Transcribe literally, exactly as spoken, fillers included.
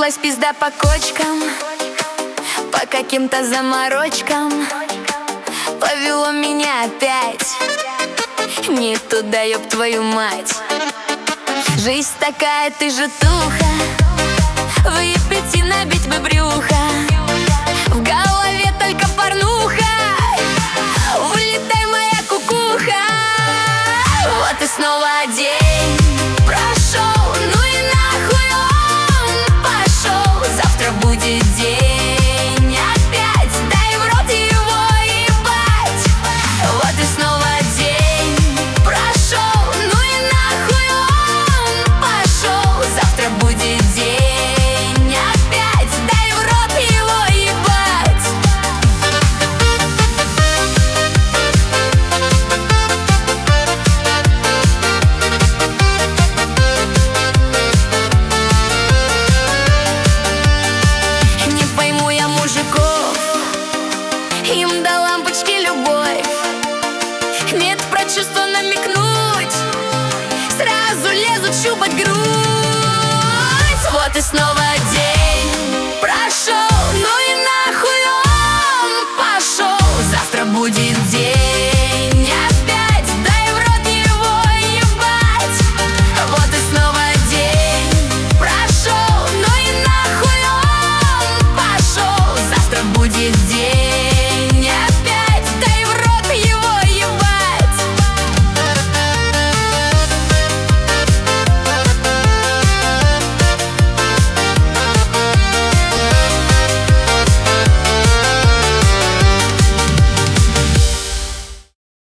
Разошлась пизда по кочкам, по каким-то заморочкам. Повело меня опять не туда, ёб твою мать. Жизнь такая, ты же туха, выпить и набить бы брюхо. В голове только порнуха, улетай, моя кукуха. Вот и снова день прошел, ну и нахуй он пошел. Завтра будет день опять, дай в рот его ебать. Вот и снова день прошел, ну и нахуй он пошел. Завтра будет день опять, дай в рот его ебать. Не пойму я мужиков, им до лампочки любовь. Нет про чувства намекнуть, сразу лезут щупать грудь. Вот и снова